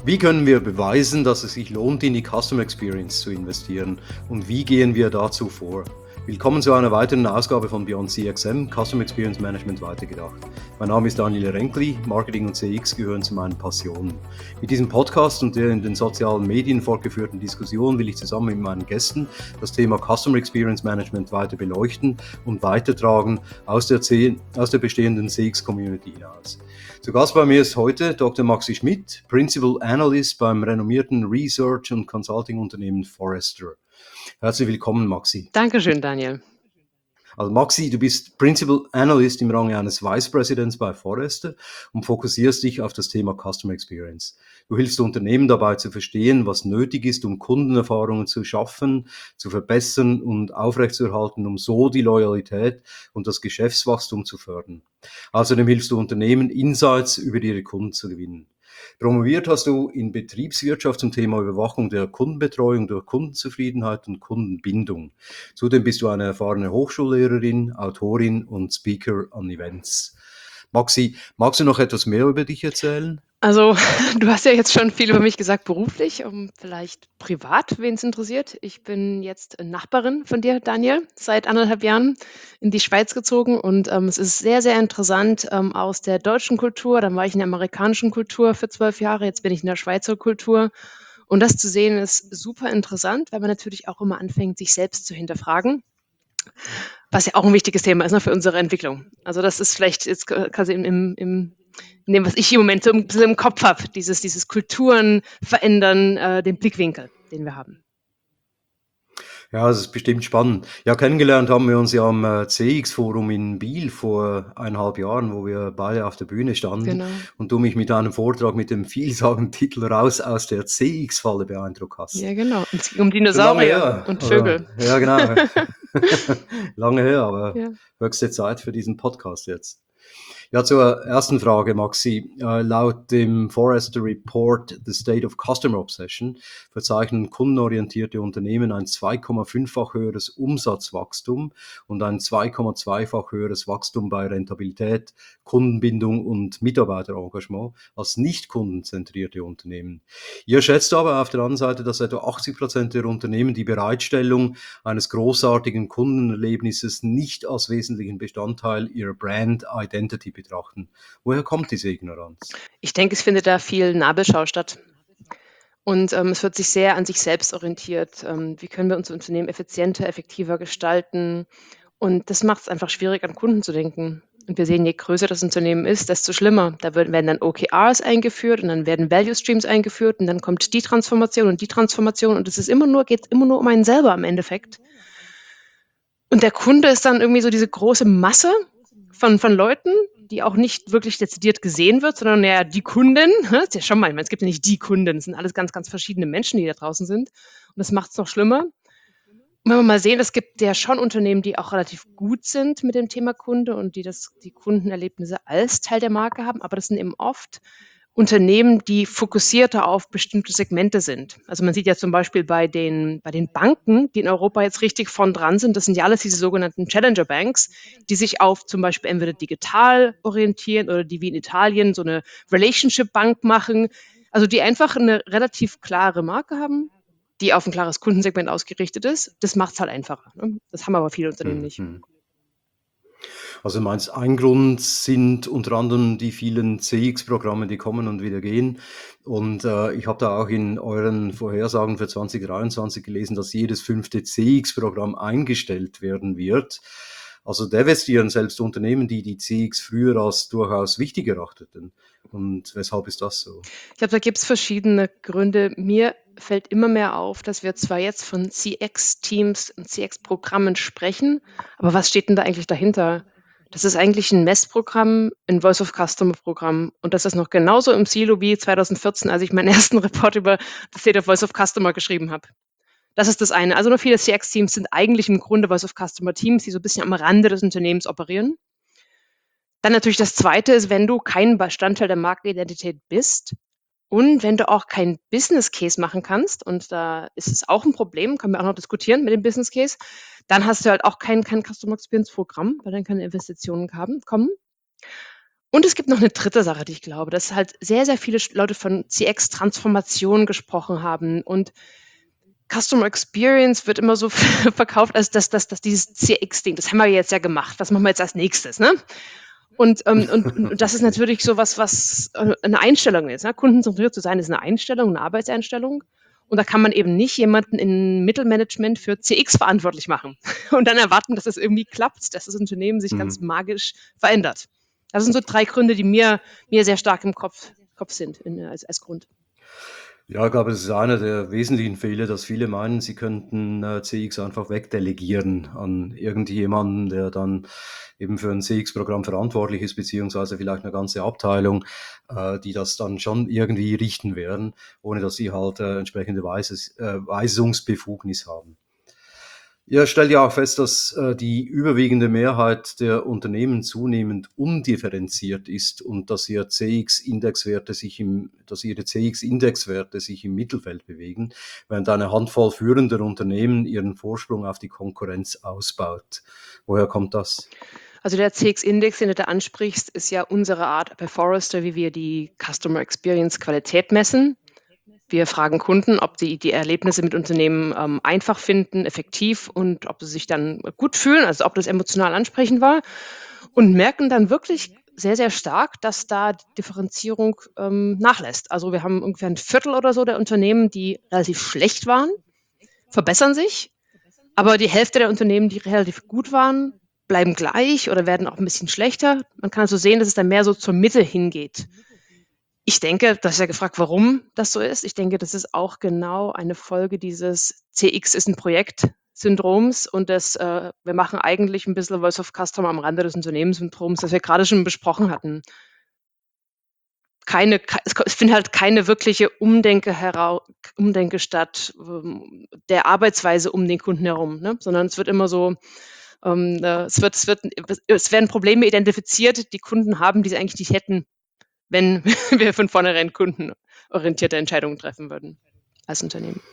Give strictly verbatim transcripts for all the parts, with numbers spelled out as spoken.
Wie können wir beweisen, dass es sich lohnt, in die Customer Experience zu investieren? Und wie gehen wir dazu vor? Willkommen zu einer weiteren Ausgabe von Beyond C X M, Customer Experience Management weitergedacht. Mein Name ist Daniel Renkli, Marketing und C X gehören zu meinen Passionen. Mit diesem Podcast und der in den sozialen Medien fortgeführten Diskussion will ich zusammen mit meinen Gästen das Thema Customer Experience Management weiter beleuchten und weitertragen aus der, C aus der bestehenden C X-Community hinaus. Zu Gast bei mir ist heute Doktor Maxi Schmidt, Principal Analyst beim renommierten Research- und Consulting-Unternehmen Forrester. Herzlich willkommen, Maxi. Dankeschön, Daniel. Also Maxi, du bist Principal Analyst im Range eines Vice Presidents bei Forrester und fokussierst dich auf das Thema Customer Experience. Du hilfst Unternehmen dabei zu verstehen, was nötig ist, um Kundenerfahrungen zu schaffen, zu verbessern und aufrechtzuerhalten, um so die Loyalität und das Geschäftswachstum zu fördern. Außerdem hilfst du Unternehmen, Insights über ihre Kunden zu gewinnen. Promoviert hast du in Betriebswirtschaft zum Thema Überwachung der Kundenbetreuung durch Kundenzufriedenheit und Kundenbindung. Zudem bist du eine erfahrene Hochschullehrerin, Autorin und Speaker an Events. Maxi, magst du noch etwas mehr über dich erzählen? Also, du hast ja jetzt schon viel über mich gesagt beruflich, um vielleicht privat, wen es interessiert. Ich bin jetzt Nachbarin von dir, Daniel, seit anderthalb Jahren in die Schweiz gezogen und ähm, es ist sehr, sehr interessant ähm, aus der deutschen Kultur. Dann war ich in der amerikanischen Kultur für zwölf Jahre, jetzt bin ich in der Schweizer Kultur. Und das zu sehen ist super interessant, weil man natürlich auch immer anfängt, sich selbst zu hinterfragen. Was ja auch ein wichtiges Thema ist, ne, für unsere Entwicklung. Also das ist vielleicht jetzt quasi im, im, im in dem, was ich im Moment so ein bisschen im Kopf habe, dieses, dieses Kulturen verändern, äh, den Blickwinkel, den wir haben. Ja, das ist bestimmt spannend. Ja, kennengelernt haben wir uns ja am äh, C X-Forum in Biel vor eineinhalb Jahren, wo wir beide auf der Bühne standen Genau. und du mich mit einem Vortrag mit dem vielsagenden Titel „Raus aus der C X-Falle" beeindruckt Ja, hast. genau. Und es ging um Schon lange Dinosaurier her. und Also, Vögel. ja, genau. Lange her, aber Ja. höchste Zeit für diesen Podcast jetzt. Ja, zur ersten Frage, Maxi. Äh, laut dem Forrester Report The State of Customer Obsession verzeichnen kundenorientierte Unternehmen ein zwei Komma fünffach höheres Umsatzwachstum und ein zwei Komma zweifach höheres Wachstum bei Rentabilität, Kundenbindung und Mitarbeiterengagement als nicht kundenzentrierte Unternehmen. Ihr schätzt aber auf der anderen Seite, dass etwa achtzig Prozent der Unternehmen die Bereitstellung eines großartigen Kundenerlebnisses nicht als wesentlichen Bestandteil ihrer Brand Identity betrachten. Woher kommt diese Ignoranz? Ich denke, es findet da viel Nabelschau statt. Und ähm, es wird sich sehr an sich selbst orientiert. Ähm, wie können wir unser Unternehmen effizienter, effektiver gestalten? Und das macht es einfach schwierig, an Kunden zu denken. Und wir sehen, je größer das Unternehmen ist, desto schlimmer. Da wird- werden dann O K Rs eingeführt und dann werden Value Streams eingeführt und dann kommt die Transformation und die Transformation und es ist immer nur, geht immer nur um einen selber im Endeffekt. Und der Kunde ist dann irgendwie so diese große Masse von, von Leuten, die auch nicht wirklich dezidiert gesehen wird, sondern ja die Kunden. Das ist ja schon mal, ich meine, es gibt ja nicht die Kunden, es sind alles ganz, ganz verschiedene Menschen, die da draußen sind. Und das macht es noch schlimmer. Und wenn wir mal sehen, es gibt ja schon Unternehmen, die auch relativ gut sind mit dem Thema Kunde und die das, die Kundenerlebnisse als Teil der Marke haben, aber das sind eben oft Unternehmen, die fokussierter auf bestimmte Segmente sind. Also man sieht ja zum Beispiel bei den, bei den Banken, die in Europa jetzt richtig vorn dran sind, das sind ja alles diese sogenannten Challenger Banks, die sich auf zum Beispiel entweder digital orientieren oder die wie in Italien so eine Relationship Bank machen. Also die einfach eine relativ klare Marke haben, die auf ein klares Kundensegment ausgerichtet ist. Das macht es halt einfacher. Ne? Das haben aber viele Unternehmen nicht. Mhm. Also du meinst, ein Grund sind unter anderem die vielen C X-Programme, die kommen und wieder gehen. Und äh, ich habe da auch in euren Vorhersagen für zwanzig dreiundzwanzig gelesen, dass jedes fünfte C X-Programm eingestellt werden wird. Also devastieren selbst Unternehmen, die die C X früher als durchaus wichtig erachteten. Und weshalb ist das so? Ich glaube, da gibt es verschiedene Gründe. Mir fällt immer mehr auf, dass wir zwar jetzt von C X-Teams und C X-Programmen sprechen, aber was steht denn da eigentlich dahinter? Das ist eigentlich ein Messprogramm, ein Voice-of-Customer-Programm und das ist noch genauso im Silo wie zwanzig vierzehn, als ich meinen ersten Report über das State of Voice of Customer geschrieben habe. Das ist das eine. Also nur viele C X-Teams sind eigentlich im Grunde Voice-of-Customer-Teams, die so ein bisschen am Rande des Unternehmens operieren. Dann natürlich das Zweite ist, wenn du kein Bestandteil der Markenidentität bist und wenn du auch keinen Business Case machen kannst, und da ist es auch ein Problem, können wir auch noch diskutieren mit dem Business Case, dann hast du halt auch kein, kein Customer Experience Programm, weil dann keine Investitionen haben, kommen. Und es gibt noch eine dritte Sache, die ich glaube, dass halt sehr, sehr viele Sch Leute von C X-Transformation gesprochen haben und Customer Experience wird immer so verkauft als das das das dieses C X-Ding. Das haben wir jetzt ja gemacht. Was machen wir jetzt als Nächstes, ne? Und, ähm, und und das ist Okay. natürlich so was, was, äh, 'ne Einstellung ist, ne? Kundenzentriert zu sein ist eine Einstellung, eine Arbeitseinstellung. Und da kann man eben nicht jemanden in Mittelmanagement für C X verantwortlich machen und dann erwarten, dass es irgendwie klappt, dass das Unternehmen sich ganz Mhm. magisch verändert. Das sind so drei Gründe, die mir mir sehr stark im Kopf Kopf sind in als als Grund. Ja, ich glaube, es ist einer der wesentlichen Fehler, dass viele meinen, sie könnten, äh, C X einfach wegdelegieren an irgendjemanden, der dann eben für ein C X-Programm verantwortlich ist, beziehungsweise vielleicht eine ganze Abteilung, äh, die das dann schon irgendwie richten werden, ohne dass sie halt, äh, entsprechende Weises äh, Weisungsbefugnis haben. Ihr stellt ja auch fest, dass, äh, die überwiegende Mehrheit der Unternehmen zunehmend undifferenziert ist und dass ihr C X-Indexwerte sich im dass ihre C X-Indexwerte sich im Mittelfeld bewegen, während eine Handvoll führender Unternehmen ihren Vorsprung auf die Konkurrenz ausbaut. Woher kommt das? Also der C X-Index, den du da ansprichst, ist ja unsere Art bei Forrester, wie wir die Customer Experience Qualität messen. Wir fragen Kunden, ob sie die Erlebnisse mit Unternehmen ähm, einfach finden, effektiv und ob sie sich dann gut fühlen, also ob das emotional ansprechend war und merken dann wirklich sehr, sehr stark, dass da die Differenzierung ähm, nachlässt. Also wir haben ungefähr ein Viertel oder so der Unternehmen, die relativ schlecht waren, verbessern sich, aber die Hälfte der Unternehmen, die relativ gut waren, bleiben gleich oder werden auch ein bisschen schlechter. Man kann also sehen, dass es dann mehr so zur Mitte hingeht. Ich denke, du hast ja gefragt, warum das so ist. Ich denke, das ist auch genau eine Folge dieses C X ist 'n Projekt-Syndroms und das, äh wir machen eigentlich ein bisschen Voice of Customer am Rande des Unternehmenssyndroms, das wir gerade schon besprochen hatten. Keine kei es ko es findet halt keine wirkliche Umdenke herau Umdenke statt, ähm, der Arbeitsweise um den Kunden herum, ne? Sondern es wird immer so, ähm, äh es wird es wird es werden Probleme identifiziert, die Kunden haben, die sie eigentlich nicht hätten, wenn wir von vornherein kundenorientierte Entscheidungen treffen würden als Unternehmen.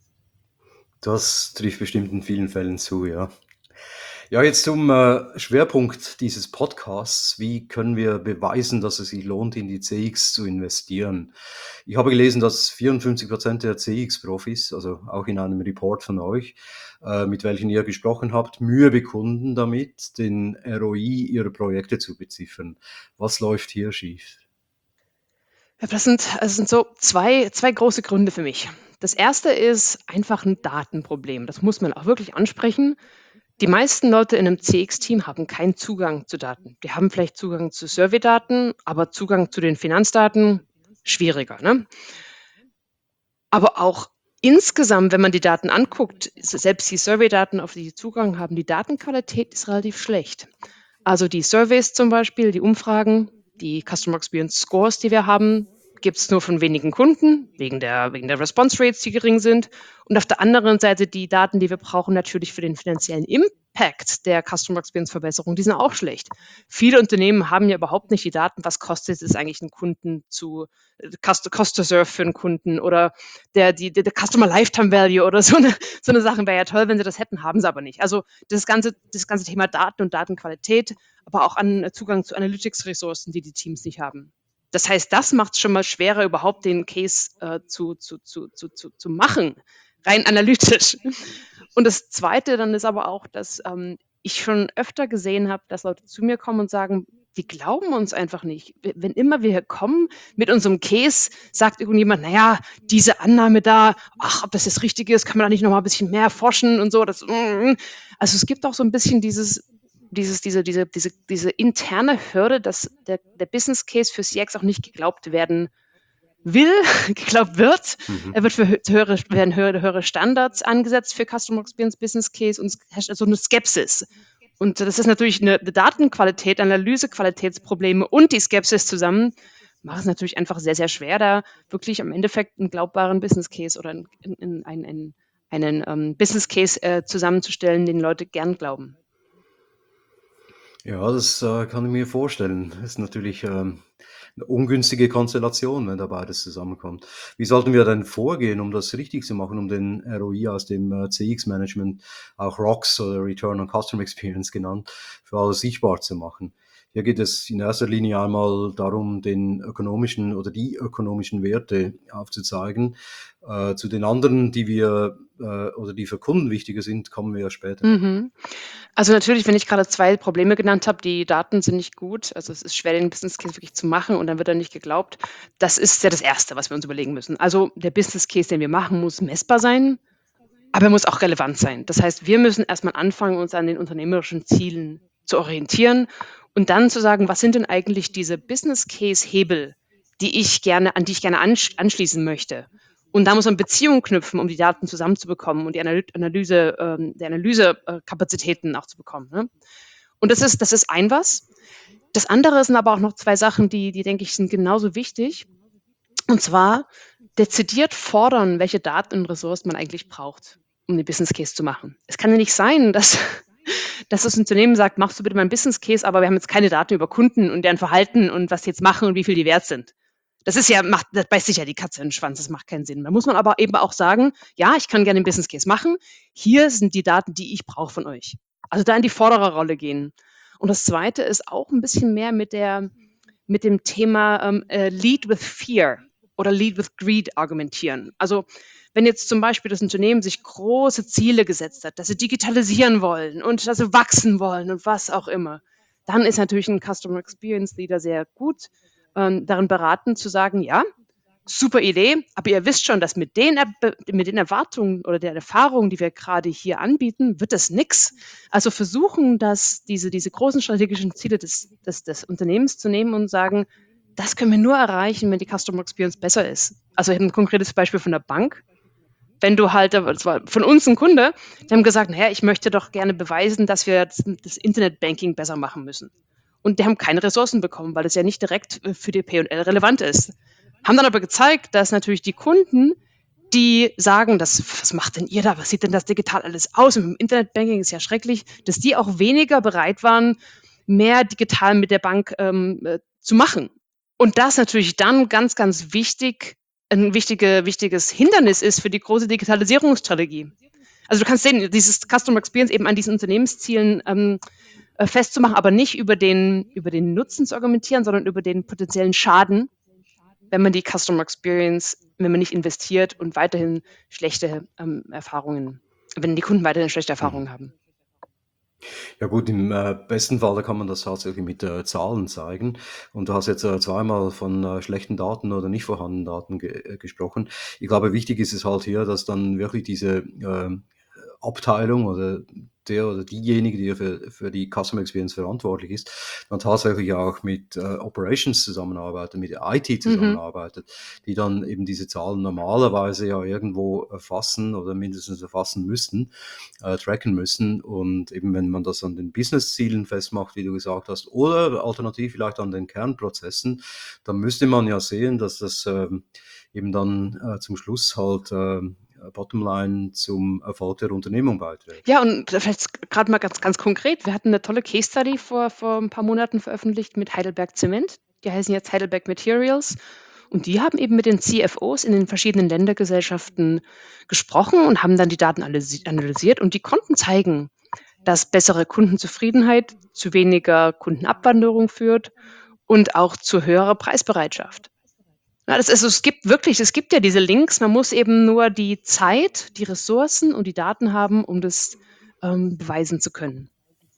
Das trifft bestimmt in vielen Fällen zu, ja. Ja, jetzt zum äh, Schwerpunkt dieses Podcasts. Wie können wir beweisen, dass es sich lohnt, in die C X zu investieren? Ich habe gelesen, dass vierundfünfzig Prozent der C X-Profis, also auch in einem Report von euch, äh, mit welchen ihr gesprochen habt, Mühe bekunden damit, den R O I ihrer Projekte zu beziffern. Was läuft hier schief? Ja, das sind es sind so zwei zwei große Gründe für mich. Das erste ist einfach ein Datenproblem. Das muss man auch wirklich ansprechen. Die meisten Leute in einem C X-Team haben keinen Zugang zu Daten. Die haben vielleicht Zugang zu Surveydaten, aber Zugang zu den Finanzdaten schwieriger, ne? Aber auch insgesamt, wenn man die Daten anguckt, s selbst die Surveydaten, auf die sie Zugang haben, die Datenqualität ist relativ schlecht. Also, die Surveys zum Beispiel, die Umfragen, die Customer Experience Scores, die wir haben, gibt es nur von wenigen Kunden, wegen der wegen der Response Rates, die gering sind. Und auf der anderen Seite die Daten, die wir brauchen natürlich für den finanziellen Impact der Customer Experience Verbesserung, die sind auch schlecht. Viele Unternehmen haben ja überhaupt nicht die Daten, was kostet es eigentlich, einen Kunden zu äh, Cost Cost to Serve für einen Kunden oder der die der der Customer Lifetime Value oder so eine so 'ne Sachen wäre ja toll, wenn sie das hätten, haben sie aber nicht. Also, das ganze das ganze Thema Daten und Datenqualität, aber auch an äh, Zugang zu Analytics-Ressourcen, die die Teams nicht haben. Das heißt, das macht es schon mal schwerer, überhaupt den Case, äh, zu zu zu zu zu zu machen, rein analytisch. Und das Zweite dann ist aber auch, dass, ähm, ich schon öfter gesehen habe, dass Leute zu mir kommen und sagen, die glauben uns einfach nicht. We Wenn immer wir hier kommen mit unserem Case, sagt irgendjemand: „Na ja, diese Annahme da, ach, ob das jetzt richtig ist, kann man da nicht noch mal 'n bisschen mehr forschen und so, das mm, mm, mm." Also, es gibt auch so ein bisschen dieses dieses diese diese diese diese interne Hürde, dass der der Business Case für C X auch nicht geglaubt werden will, geglaubt wird. Mhm. Er wird für hö höhere werden höhere höhere Standards angesetzt für Customer Experience Business Case und es herrscht also 'ne Skepsis. Und das ist natürlich 'ne 'ne Datenqualität, Analysequalitätsprobleme und die Skepsis zusammen machen es natürlich einfach sehr, sehr schwer, da wirklich im Endeffekt 'n glaubbaren Business Case oder 'n 'n 'n ein ein einen, ähm, Business Case, äh, zusammenzustellen, den Leute gern glauben. Ja, das, äh, kann ich mir vorstellen. Das ist natürlich, ähm, 'ne ungünstige Konstellation, wenn da beides zusammenkommt. Wie sollten wir denn vorgehen, um das richtig zu machen, um den R O I aus dem, äh, C X-Management, auch R O C S oder Return on Customer Experience genannt, für alle sichtbar zu machen? Hier geht es in erster Linie einmal darum, den ökonomischen oder die ökonomischen Werte aufzuzeigen. Äh, zu den anderen, die wir äh, oder die für Kunden wichtiger sind, kommen wir ja später noch. Mhm. Also, natürlich, wenn ich gerade zwei Probleme genannt habe, die Daten sind nicht gut. Also, es ist schwer, den Business Case wirklich zu machen und dann wird er nicht geglaubt. Das ist ja das Erste, was wir uns überlegen müssen. Also, der Business Case, den wir machen, muss messbar sein, aber er muss auch relevant sein. Das heißt, wir müssen erst mal anfangen, uns an den unternehmerischen Zielen zu orientieren und dann zu sagen: „Was sind denn eigentlich diese Business Case Hebel, die ich gerne an die ich gerne ansch anschließen möchte?“ Und da muss man Beziehungen knüpfen, um die Daten zusammenzubekommen und die Analy Analyse ähm, die Analyse äh, Kapazitäten auch zu bekommen, ne? Und das ist das ist ein was. Das andere sind aber auch noch zwei Sachen, die die, denke ich, sind genauso wichtig. Und zwar dezidiert fordern, welche Daten und Ressourcen man eigentlich braucht, um den Business Case zu machen. Es kann ja nicht sein, dass dass das Unternehmen sagt: „Machst du bitte mal 'n Business Case, aber wir haben jetzt keine Daten über Kunden und deren Verhalten und was die jetzt machen und wie viel die wert sind.“ Das ist ja macht das beißt sich ja die Katze in den Schwanz, das macht keinen Sinn. Da muss man aber eben auch sagen: „Ja, ich kann gerne 'n Business Case machen. Hier sind die Daten, die ich brauche von euch.“ Also, da in die Vordererrolle gehen. Und das Zweite ist auch 'n bisschen mehr mit der mit dem Thema, ähm, äh, Lead with Fear oder Lead with Greed argumentieren. Also, wenn jetzt zum Beispiel das Unternehmen sich große Ziele gesetzt hat, dass sie digitalisieren wollen und dass sie wachsen wollen und was auch immer, dann ist natürlich 'n Customer Experience Leader sehr gut, ähm, darin beraten zu sagen: „Ja, super Idee, aber ihr wisst schon, dass mit den Erb mit den Erwartungen oder der Erfahrung, die wir grade hier anbieten, wird das nix.“ Also, versuchen, dass diese diese großen strategischen Ziele des des des Unternehmens zu nehmen und sagen: „Das können wir nur erreichen, wenn die Customer Experience besser ist.“ Also, ich habe 'n konkretes Beispiel von der Bank. Wenn du halt da das war von uns 'n Kunde, die haben gesagt: „Na ja, ich möchte doch gerne beweisen, dass wir das das Internetbanking besser machen müssen.“ Und die haben keine Ressourcen bekommen, weil das ja nicht direkt, äh, für die P und L relevant ist. Haben dann aber gezeigt, dass natürlich die Kunden, die sagen: „Das was macht denn ihr da? Was sieht denn das digital alles aus? Und mit'm Internetbanking ist ja schrecklich“, dass die auch weniger bereit waren, mehr digital mit der Bank, ähm, äh, zu machen. Und das natürlich dann ganz, ganz wichtig 'n wichtige wichtiges Hindernis ist für die große Digitalisierungsstrategie. Also, du kannst sehen, dieses Customer Experience eben an diesen Unternehmenszielen, ähm, äh, festzumachen, aber nicht über den über den Nutzen zu argumentieren, sondern über den potenziellen Schaden, wenn man die Customer Experience wenn man nicht investiert und weiterhin schlechte, ähm, Erfahrungen wenn die Kunden weiterhin schlechte Mhm. Erfahrungen haben. Ja gut, im, äh, besten Falle kann man das tatsächlich mit, äh, Zahlen zeigen. Und du hast jetzt, äh, zweimal von, äh, schlechten Daten oder nicht vorhandenen Daten ge äh, gesprochen. Ich glaube, wichtig ist es halt hier, dass dann wirklich diese, ähm, Abteilung oder der oder diejenige, die ja für für die Customer Experience verantwortlich ist, dann tatsächlich auch mit, äh, Operations zusammenarbeitet, mit I T Mhm. zusammenarbeitet, die dann eben diese Zahlen normalerweise ja irgendwo erfassen oder mindestens erfassen müssten, äh, tracken müssen. Und eben, wenn man das an den Businesszielen festmacht, wie du gesagt hast, oder alternativ vielleicht an den Kernprozessen, dann müsste man ja sehen, dass das, ähm, eben dann, äh, zum Schluss halt, ähm, äh, Bottomline zum Erfolg der Unternehmung beiträgt. Ja, und vielleicht grad mal ganz ganz konkret. Wir hatten 'ne tolle Case Study vor vor 'n paar Monaten veröffentlicht mit Heidelberg Zement. Die heißen jetzt Heidelberg Materials. Und die haben eben mit den C F Os in den verschiedenen Ländergesellschaften gesprochen und haben dann die Daten analysi analysiert und die konnten zeigen, dass bessere Kundenzufriedenheit zu weniger Kundenabwanderung führt und auch zu höherer Preisbereitschaft. Ja, das ist es gibt wirklich es gibt ja diese Links, man muss eben nur die Zeit, die Ressourcen und die Daten haben, um das, ähm, beweisen zu können.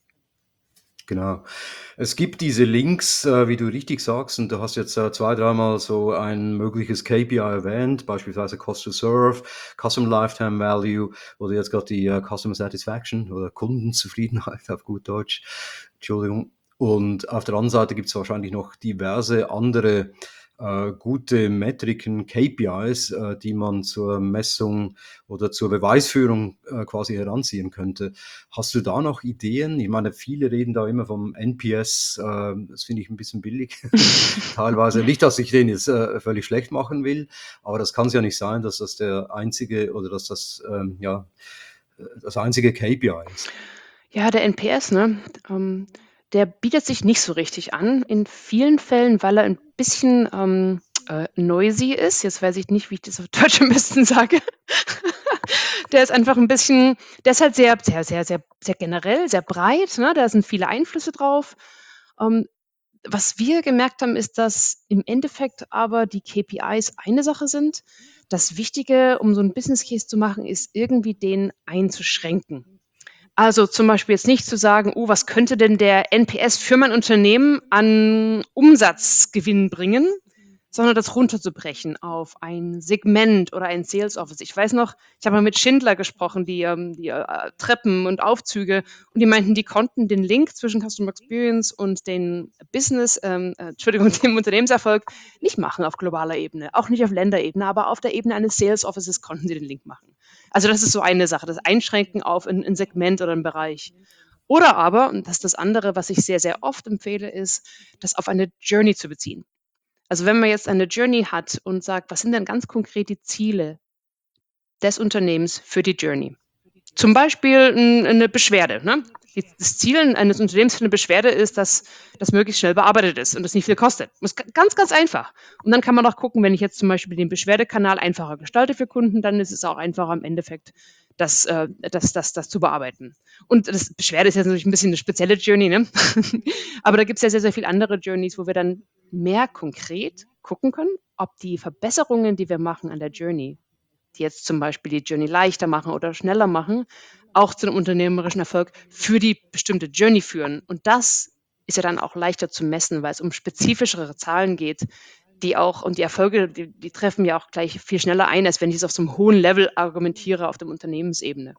Genau. Es gibt diese Links, äh, wie du richtig sagst, und du hast jetzt, äh, zwei dreimal so ein mögliches K P I erwähnt, beispielsweise Cost to Serve, Customer Lifetime Value oder jetzt grad die, äh, Customer Satisfaction oder Kundenzufriedenheit auf gut Deutsch. Entschuldigung. Und auf der anderen Seite gibt's wahrscheinlich noch diverse andere, äh, gute Metriken, K P Is, äh, die man zur Messung oder zur Beweisführung, äh, quasi heranziehen könnte. Hast du da noch Ideen? Ich meine, viele reden da immer vom N P S, ähm, das finde ich 'n bisschen billig teilweise. Nicht, dass ich den jetzt, äh, völlig schlecht machen will, aber das kann's ja nicht sein, dass das der einzige oder dass das, ähm, ja, äh, das einzige K P I ist. Ja, der N P S, ne, ähm, der bietet sich nicht so richtig an in vielen Fällen, weil er 'n bisschen, ähm, äh, noisy ist. Jetzt weiß ich nicht, wie ich das auf Deutsch am besten sage. Der ist einfach 'n bisschen der ist halt sehr sehr sehr sehr sehr generell, sehr breit, ne? Da sind viele Einflüsse drauf. Ähm Was wir gemerkt haben, ist, dass im Endeffekt aber die K P Is eine Sache sind. Das Wichtige, um so 'n Business Case zu machen, ist irgendwie den einzuschränken. Also, zum Beispiel jetzt nicht zu sagen: „Oh, was könnte denn der N P S für mein Unternehmen an Umsatzgewinn bringen?“, sondern das runterzubrechen auf ein Segment oder ein Sales Office. Ich weiß noch, ich habe mal mit Schindler gesprochen, die, ähm die, äh, Treppen und Aufzüge, und die meinten, die konnten den Link zwischen Customer Experience und den Business ähm, äh, Entschuldigung, dem Unternehmenserfolg nicht machen auf globaler Ebene, auch nicht auf Länderebene, aber auf der Ebene eines Sales Offices konnten sie den Link machen. Also, das ist so eine Sache, das Einschränken auf 'n 'n Segment oder 'n Bereich. Oder aber, und das ist das andere, was ich sehr, sehr oft empfehle, ist, das auf eine Journey zu beziehen. Also, wenn man jetzt eine Journey hat und sagt: „Was sind denn ganz konkret die Ziele des Unternehmens für die Journey?“ Zum Beispiel 'n 'ne Beschwerde, ne? Die das Ziel eines Unternehmens für 'ne Beschwerde ist, dass das möglichst schnell bearbeitet ist und das nicht viel kostet. Das ist g ganz, ganz einfach. Und dann kann man auch gucken, wenn ich jetzt zum Beispiel den Beschwerdekanal einfacher gestalte für Kunden, dann ist es auch einfacher im Endeffekt, das äh, das das das zu bearbeiten. Und das Beschwerde ist jetzt natürlich 'n bisschen 'ne spezielle Journey, ne? Aber da gibt's ja sehr, sehr viel andere Journeys, wo wir dann mehr konkret gucken können, ob die Verbesserungen, die wir machen an der Journey, die jetzt zum Beispiel die Journey leichter machen oder schneller machen, auch zu 'nem unternehmerischen Erfolg für die bestimmte Journey führen. Und das ist ja dann auch leichter zu messen, weil's um spezifischere Zahlen geht, die auch und die Erfolge, die die treffen ja auch gleich viel schneller ein, als wenn ich es auf so 'nem hohen Level argumentiere auf der Unternehmensebene.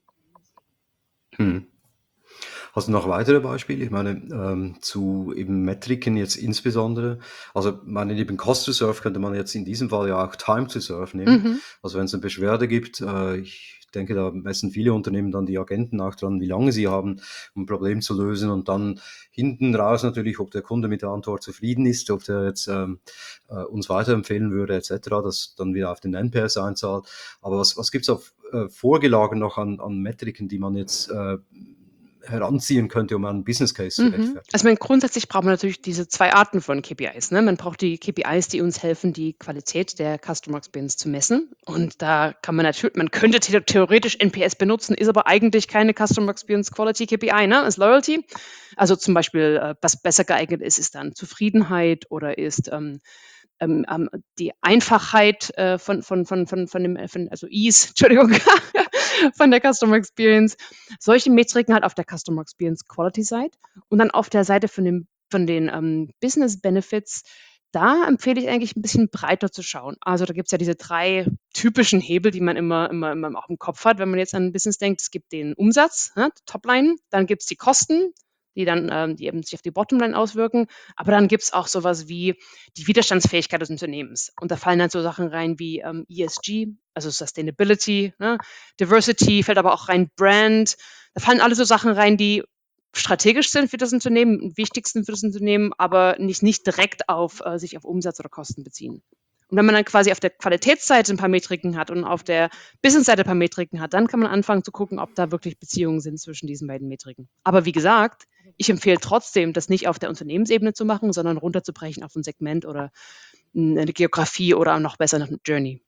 Mhm. Hast du noch weitere Beispiele? Ich meine, ähm, zu eben Metriken jetzt insbesondere. Also, meine neben Cost to Serve könnte man jetzt in diesem Fall ja auch Time to Serve nehmen. Mhm. Also, wenn's 'ne Beschwerde gibt, äh, ich denke, da messen viele Unternehmen dann die Agenten auch dran, wie lange sie haben, um 'n Problem zu lösen und dann hinten raus natürlich, ob der Kunde mit der Antwort zufrieden ist, ob der jetzt, ähm, äh, uns weiterempfehlen würde et cetera, das dann wieder auf den N P S einzahlt. Aber was was gibt's auf äh, vorgelagert noch an an Metriken, die man jetzt, äh, heranziehen könnte, um einen Business Case zu Mhm. Also, ich rechtfertigen? meine, grundsätzlich braucht man natürlich diese zwei Arten von K P Is, ne? Man braucht die K P Is, die uns helfen, die Qualität der Customer Experience zu messen. Und da kann man natür man könnte the theoretisch N P S benutzen, ist aber eigentlich keine Customer Experience Quality K P I, ne? Ist Loyalty. Also, zum Beispiel, äh, was besser geeignet ist, ist dann Zufriedenheit oder ist, ähm, ähm, ähm, die Einfachheit, äh, von von von von von dem von also, Ease, Entschuldigung, von der Customer Experience. Solche Metriken halt auf der Customer Experience Quality Side. Und dann auf der Seite von dem von den, ähm, Business Benefits, da empfehle ich eigentlich 'n bisschen breiter zu schauen. Also, da gibt's ja diese drei typischen Hebel, die man immer immer immer auch im Kopf hat, wenn man jetzt an 'n Business denkt. Es gibt den Umsatz, ne, Topline, dann gibt's die Kosten, die dann ähm, die eben sich auf die Bottomline auswirken. Aber dann gibt's auch so was wie die Widerstandsfähigkeit des Unternehmens. Und da fallen dann so Sachen rein wie, ähm, E S G, also Sustainability, ne? Diversity fällt aber auch rein, Brand. Da fallen alle so Sachen rein, die strategisch sind für das Unternehmen, am wichtigsten für das Unternehmen, aber nicht nicht direkt auf äh, sich auf Umsatz oder Kosten beziehen. Und wenn man dann quasi auf der Qualitätsseite 'n paar Metriken hat und auf der Business-Seite paar Metriken hat, dann kann man anfangen zu gucken, ob da wirklich Beziehungen sind zwischen diesen beiden Metriken. Aber wie gesagt, ich empfehle trotzdem, das nicht auf der Unternehmensebene zu machen, sondern runterzubrechen auf 'n Segment oder 'n 'ne Geografie oder noch besser noch 'ne Journey.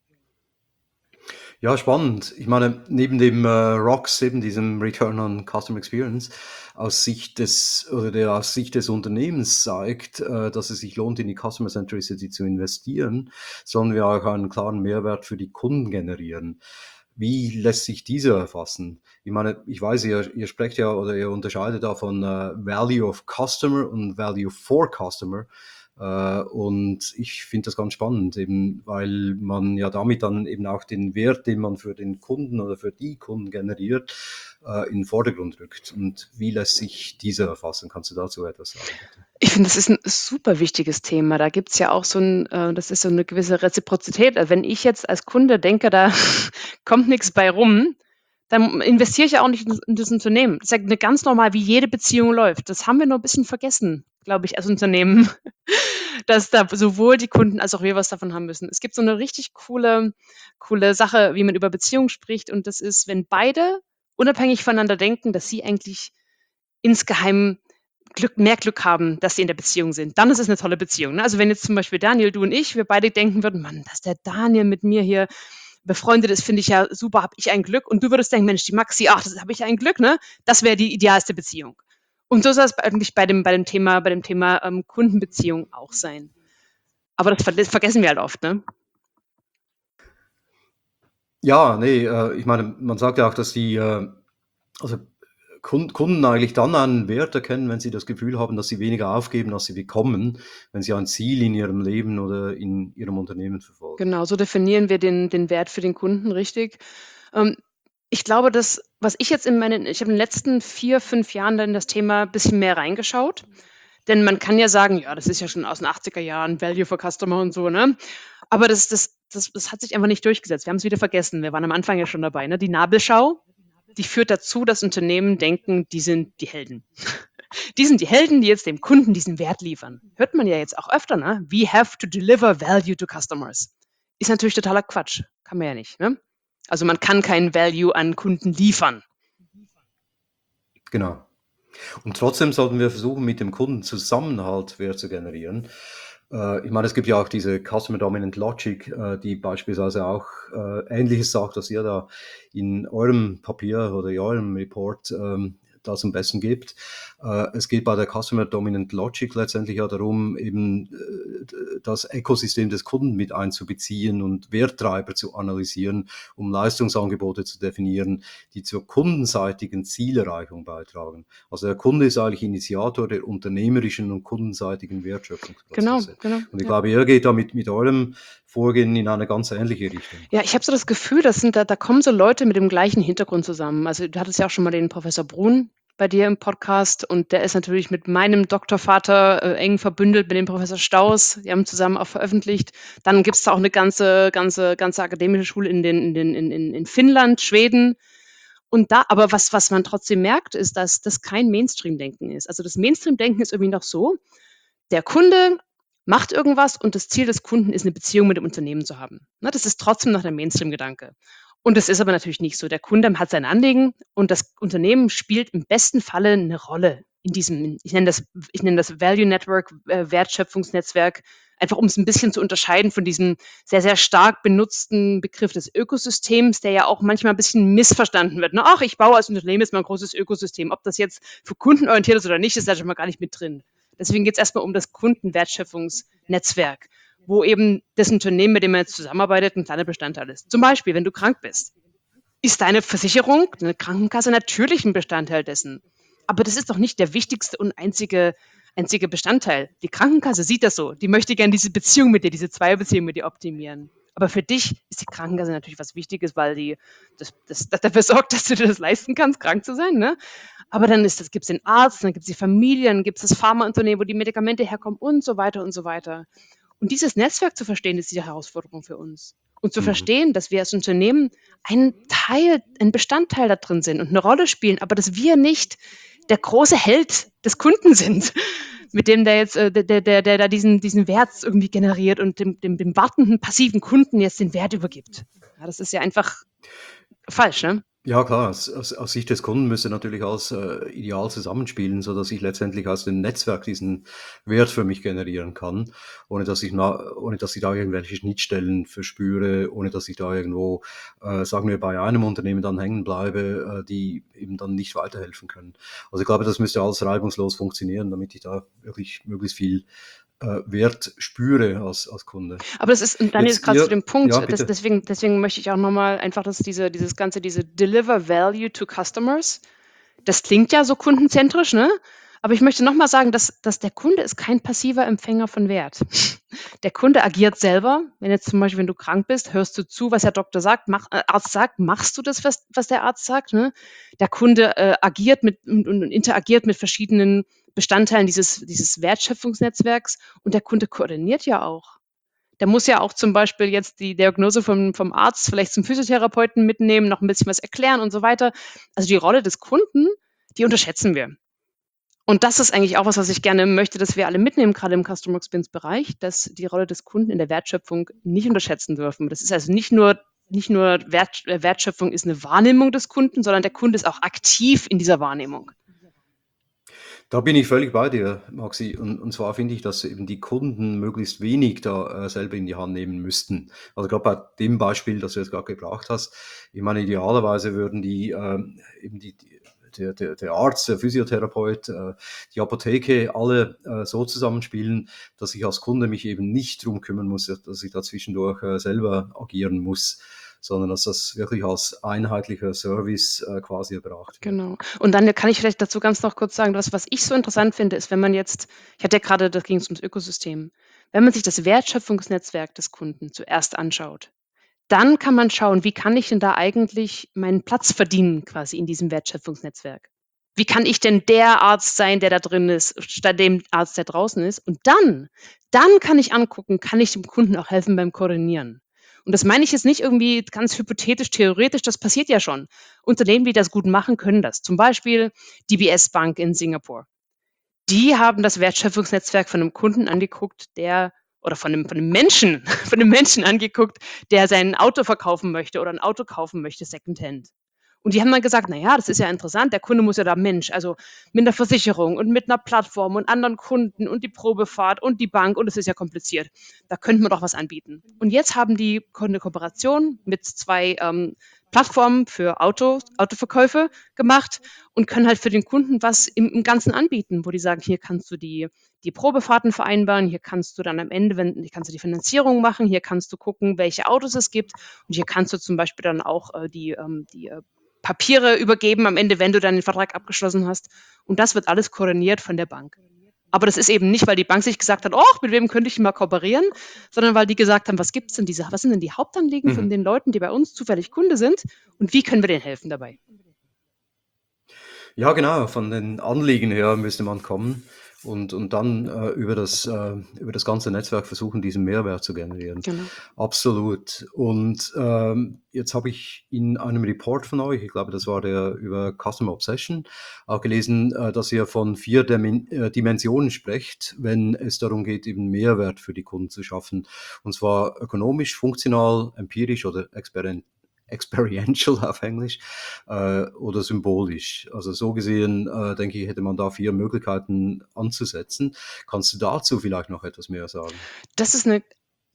Ja, spannend. Ich meine, neben dem, äh, ROX, eben diesem Return on Customer Experience, aus Sicht des oder der aus Sicht des Unternehmens zeigt, äh, dass es sich lohnt, in die Customer Centricity zu investieren, sollen wir auch einen klaren Mehrwert für die Kunden generieren. Wie lässt sich dieser erfassen? Ich meine, ich weiß, ihr ihr sprecht ja oder ihr unterscheidet da von, äh, Value of Customer und Value for Customer. Äh, und ich finde das ganz spannend, eben weil man ja damit dann eben auch den Wert, den man für den Kunden oder für die Kunden generiert, äh, in 'n Vordergrund rückt. Und wie lässt sich dieser erfassen? Kannst du dazu etwas sagen, bitte? Ich finde, das ist 'n super wichtiges Thema. Da gibt's ja auch so 'n äh, das ist so 'ne gewisse Reziprozität. Also, wenn ich jetzt als Kunde denke, da kommt nix bei rum, dann investiere ich ja auch nicht in das in das Unternehmen. Das ist ja 'ne ganz normal, wie jede Beziehung läuft. Das haben wir nur 'n bisschen vergessen, glaube ich, als Unternehmen, dass da sowohl die Kunden als auch wir was davon haben müssen. Es gibt so 'ne richtig coole coole Sache, wie man über Beziehungen spricht, und das ist, wenn beide unabhängig voneinander denken, dass sie eigentlich insgeheim Glück mehr Glück haben, dass sie in der Beziehung sind, dann ist es 'ne tolle Beziehung, ne? Also, wenn jetzt zum Beispiel Daniel, du und ich, wir beide denken würden: „Mann, dass der Daniel mit mir hier befreundet ist, finde ich ja super, habe ich ein Glück.“ Und du würdest denken: „Mensch, die Maxi, ach, das habe ich ein Glück“, ne? Das wäre die idealste Beziehung. Und so soll es eigentlich bei dem bei dem Thema bei dem Thema, ähm, Kundenbeziehung auch sein. Aber das ver das vergessen wir halt oft, ne? Ja, ne, äh, ich meine, man sagt ja auch, dass die, äh also Kun Kunden eigentlich dann einen Wert erkennen, wenn sie das Gefühl haben, dass sie weniger aufgeben, als sie bekommen, wenn sie ein Ziel in ihrem Leben oder in ihrem Unternehmen verfolgen. Genau, so definieren wir den den Wert für den Kunden, richtig. Ähm, ich glaube, dass was ich jetzt in meinen ich habe in den letzten vier, fünf Jahren da in das Thema bisschen mehr reingeschaut, denn man kann ja sagen: „Ja, das ist ja schon aus den achtziger Jahren, Value for Customer und so“, ne? Aber das das das das hat sich einfach nicht durchgesetzt. Wir haben's wieder vergessen. Wir waren am Anfang ja schon dabei, ne? Die Nabelschau, die führt dazu, dass Unternehmen denken, die sind die Helden. Die sind die Helden, die jetzt dem Kunden diesen Wert liefern. Hört man ja jetzt auch öfter, ne? „We have to deliver value to customers.“ Ist natürlich totaler Quatsch. Kann man ja nicht, ne? Also, man kann keinen Value an Kunden liefern. Genau. Und trotzdem sollten wir versuchen, mit dem Kunden Zusammenhalt Wert zu generieren. Äh, ich meine, es gibt ja auch diese Customer Dominant Logic, äh, die beispielsweise auch äh, Ähnliches sagt, was ihr da in eurem Papier oder in eurem Report ähm, da zum Besten gibt. Äh, es geht bei der Customer Dominant Logic letztendlich ja darum, eben äh, das Ökosystem des Kunden mit einzubeziehen und Werttreiber zu analysieren, um Leistungsangebote zu definieren, die zur kundenseitigen Zielerreichung beitragen. Also der Kunde ist eigentlich Initiator der unternehmerischen und kundenseitigen Genau, Wertschöpfungsprozesse. genau, Und ich ja. glaube, ihr geht da mit, mit eurem Vorgehen in eine ganz ähnliche Richtung. Ja, ich habe so das Gefühl, das sind da da kommen so Leute mit dem gleichen Hintergrund zusammen. Also, du hattest ja auch schon mal den Professor Brun bei dir im Podcast und der ist natürlich mit meinem Doktorvater, äh, eng verbündelt, mit dem Professor Stauß. Die haben zusammen auch veröffentlicht. Dann gibt's da auch 'ne ganze ganze ganze akademische Schule in den in den in in in Finnland, Schweden. Und da aber was was man trotzdem merkt, ist, dass das kein Mainstream-Denken ist. Also, das Mainstream-Denken ist irgendwie noch so: Der Kunde macht irgendwas und das Ziel des Kunden ist, 'ne Beziehung mit dem Unternehmen zu haben. Ne, das ist trotzdem noch der Mainstream-Gedanke. Und das ist aber natürlich nicht so. Der Kunde hat sein Anliegen und das Unternehmen spielt im besten Falle 'ne Rolle in diesem ich nenne das ich nenne das Value Network, äh, Wertschöpfungsnetzwerk, einfach um's 'n bisschen zu unterscheiden von diesem sehr, sehr stark benutzten Begriff des Ökosystems, der ja auch manchmal 'n bisschen missverstanden wird, ne? „Ach, ich baue als Unternehmen jetzt mal 'n großes Ökosystem.“ Ob das jetzt für Kunden orientiert ist oder nicht, ist da schon mal gar nicht mit drin. Deswegen geht's erst mal um das Kundenwertschöpfungsnetzwerk, wo eben das Unternehmen, mit dem man jetzt zusammenarbeitet, 'n kleiner Bestandteil ist. Zum Beispiel, wenn du krank bist, ist deine Versicherung, deine Krankenkasse natürlich 'n Bestandteil dessen. Aber das ist doch nicht der wichtigste und einzige einzige Bestandteil. Die Krankenkasse sieht das so. Die möchte gern diese Beziehung mit dir, diese Zweierbeziehung mit dir optimieren. Aber für dich ist die Krankenkasse natürlich was Wichtiges, weil die das das das dafür sorgt, dass du dir das leisten kannst, krank zu sein, ne? Aber dann ist das gibt's den Arzt, dann gibt's die Familie, dann gibt's das Pharmaunternehmen, wo die Medikamente herkommen und so weiter und so weiter. Und dieses Netzwerk zu verstehen, ist die Herausforderung für uns. Und zu Mhm. verstehen, dass wir als Unternehmen ein Teil ein Bestandteil da drin sind und 'ne Rolle spielen, aber dass wir nicht der große Held des Kunden sind, mit dem der jetzt, äh der der der der da diesen diesen Wert irgendwie generiert und dem dem dem wartenden, passiven Kunden jetzt den Wert übergibt. Ja, das ist ja einfach falsch, ne? Ja klar, aus aus aus Sicht des Kunden müsste natürlich alles, äh, ideal zusammenspielen, sodass ich letztendlich aus dem Netzwerk diesen Wert für mich generieren kann, ohne dass ich na ohne dass ich da irgendwelche Schnittstellen verspüre, ohne dass ich da irgendwo, äh, sagen wir, bei einem Unternehmen dann hängen bleibe, äh, die eben dann nicht weiterhelfen können. Also, ich glaube, das müsste alles reibungslos funktionieren, damit ich da wirklich möglichst viel, äh, Wert spüre als als Kunde. Aber das ist und dann jetzt Jetzt grad zu ihr dem Punkt, ja, des bitte. deswegen deswegen möchte ich auch noch mal einfach, dass diese dieses ganze diese Deliver Value to Customers, das klingt ja so kundenzentrisch, ne? Aber ich möchte noch mal sagen, dass dass der Kunde ist kein passiver Empfänger von Wert. Der Kunde agiert selber. Wenn jetzt zum Beispiel wenn du krank bist, hörst du zu, was der Doktor sagt, mach äh, Arzt sagt, machst du das, was was der Arzt sagt, ne? Der Kunde, äh, agiert mit und und interagiert mit verschiedenen Bestandteilen dieses dieses Wertschöpfungsnetzwerks und der Kunde koordiniert ja auch. Der muss ja auch zum Beispiel jetzt die Diagnose vom vom Arzt vielleicht zum Physiotherapeuten mitnehmen, noch 'n bisschen was erklären und so weiter. Also, die Rolle des Kunden, die unterschätzen wir. Und das ist eigentlich auch was, was ich gerne möchte, dass wir alle mitnehmen, grade im Customer Experience Bereich, dass die Rolle des Kunden in der Wertschöpfung nicht unterschätzen dürfen. Das ist also nicht nur nicht nur Wert äh, Wertschöpfung ist 'ne Wahrnehmung des Kunden, sondern der Kunde ist auch aktiv in dieser Wahrnehmung. Da bin ich völlig bei dir, Maxi. Und und zwar finde ich, dass eben die Kunden möglichst wenig da, äh, selber in die Hand nehmen müssten. Also, grad bei dem Beispiel, das du jetzt grad gebracht hast. Ich meine, idealerweise würden die, ähm, eben die die der, der, der Arzt, der Physiotherapeut, äh, die Apotheke, alle äh, so zusammenspielen, dass ich als Kunde mich eben nicht drum kümmern muss, dass ich da zwischendurch äh, selber agieren muss, sondern dass das wirklich als einheitlicher Service äh, quasi erbracht wird. Genau. Und dann kann ich vielleicht dazu ganz noch kurz sagen, das, was ich so interessant finde, ist, wenn man jetzt, ich hatte ja gerade, da ging es ums Ökosystem, wenn man sich das Wertschöpfungsnetzwerk des Kunden zuerst anschaut, dann kann man schauen, wie kann ich denn da eigentlich meinen Platz verdienen quasi in diesem Wertschöpfungsnetzwerk? Wie kann ich denn der Arzt sein, der da drin ist, statt dem Arzt, der draußen ist? Und dann, dann kann ich angucken, kann ich dem Kunden auch helfen beim Koordinieren? Und das meine ich jetzt nicht irgendwie ganz hypothetisch, theoretisch, das passiert ja schon. Unternehmen, die das gut machen, können das. Zum Beispiel D B S Bank in Singapur. Die haben das Wertschöpfungsnetzwerk von einem Kunden angeguckt, der oder von einem, von einem Menschen, von einem Menschen angeguckt, der sein Auto verkaufen möchte oder ein Auto kaufen möchte, Secondhand. Und die haben dann gesagt, na ja, das ist ja interessant, der Kunde muss ja da Mensch, also mit einer Versicherung und mit einer Plattform und anderen Kunden und die Probefahrt und die Bank und es ist ja kompliziert. Da könnten wir doch was anbieten. Und jetzt haben die eine Kooperation mit zwei ähm, Plattformen für Auto, Autoverkäufe gemacht und können halt für den Kunden was im, im Ganzen anbieten, wo die sagen, hier kannst du die, die Probefahrten vereinbaren, hier kannst du dann am Ende, wenn, hier kannst du die Finanzierung machen, hier kannst du gucken, welche Autos es gibt und hier kannst du zum Beispiel dann auch äh, die, ähm, die äh, Papiere übergeben am Ende, wenn du dann den Vertrag abgeschlossen hast. Und das wird alles koordiniert von der Bank. Aber das ist eben nicht, weil die Bank sich gesagt hat, oh, mit wem könnte ich mal kooperieren, sondern weil die gesagt haben, was gibt's denn diese, was sind denn die Hauptanliegen von Mhm. den Leuten, die bei uns zufällig Kunde sind und wie können wir denen helfen dabei? Ja, genau, von den Anliegen her müsste man kommen und, und dann äh, über das, äh, über das ganze Netzwerk versuchen, diesen Mehrwert zu generieren. Genau. Absolut. Und ähm, jetzt habe ich in einem Report von euch, ich glaube, das war der über Customer Obsession, auch gelesen, äh, dass ihr von vier Dimen äh, Dimensionen sprecht, wenn es darum geht, eben Mehrwert für die Kunden zu schaffen. Und zwar ökonomisch, funktional, empirisch oder experiment experiential auf Englisch äh, oder symbolisch. Also so gesehen, äh, denke ich, hätte man da vier Möglichkeiten anzusetzen. Kannst du dazu vielleicht noch etwas mehr sagen? Das ist eine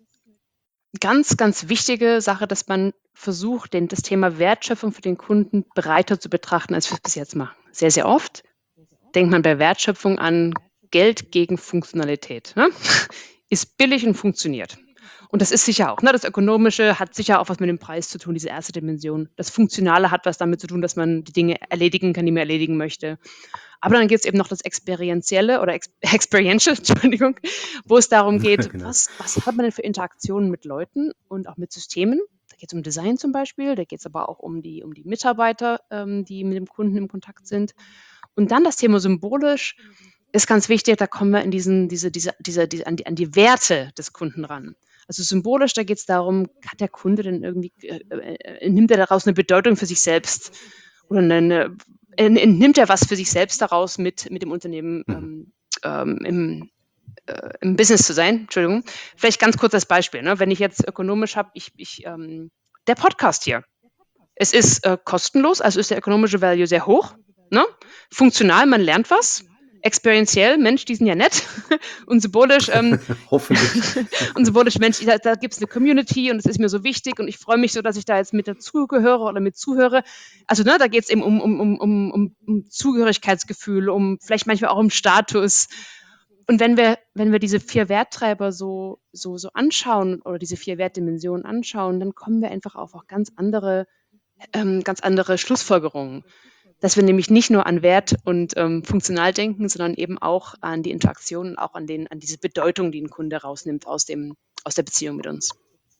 ganz, ganz wichtige Sache, dass man versucht, den, das Thema Wertschöpfung für den Kunden breiter zu betrachten, als wir es bis jetzt machen. Sehr, sehr oft denkt man bei Wertschöpfung an Geld gegen Funktionalität. Ne? Ist billig und funktioniert. Und das ist sicher auch. Ne? Das Ökonomische hat sicher auch was mit dem Preis zu tun, diese erste Dimension. Das Funktionale hat was damit zu tun, dass man die Dinge erledigen kann, die man erledigen möchte. Aber dann gibt es eben noch das Experientielle oder Ex Experiential, Entschuldigung, wo es darum geht, Genau. was, was hat man denn für Interaktionen mit Leuten und auch mit Systemen? Da geht es um Design zum Beispiel, da geht es aber auch um die, um die Mitarbeiter, ähm, die mit dem Kunden im Kontakt sind. Und dann das Thema symbolisch ist ganz wichtig, da kommen wir in diesen, diese, diese, diese, diese, an, die, an die Werte des Kunden ran. Also symbolisch, da geht es darum, hat der Kunde denn irgendwie, äh, äh, nimmt er daraus eine Bedeutung für sich selbst oder eine, äh, nimmt er was für sich selbst daraus mit, mit dem Unternehmen Mhm. ähm, ähm, im, äh, im Business zu sein. Entschuldigung. Vielleicht ganz kurz als Beispiel. Ne? Wenn ich jetzt ökonomisch habe, ich, ich, ähm, der Podcast hier. Es ist äh, kostenlos, also ist der ökonomische Value sehr hoch. Ne? Funktional, man lernt was. Experientiell, Mensch, die sind ja nett. Und symbolisch, ähm, Hoffentlich. und symbolisch, Mensch, da, da gibt es eine Community und es ist mir so wichtig und ich freue mich so, dass ich da jetzt mit dazugehöre oder mit zuhöre. Also ne, da geht es eben um, um, um, um, um, um Zugehörigkeitsgefühl, um vielleicht manchmal auch um Status. Und wenn wir, wenn wir diese vier Werttreiber so, so, so anschauen oder diese vier Wertdimensionen anschauen, dann kommen wir einfach auf auch ganz andere ähm, ganz andere Schlussfolgerungen. Dass wir nämlich nicht nur an Wert und ähm, funktional denken, sondern eben auch an die Interaktion und auch an, den, an diese Bedeutung, die ein Kunde rausnimmt aus, dem, aus der Beziehung mit uns.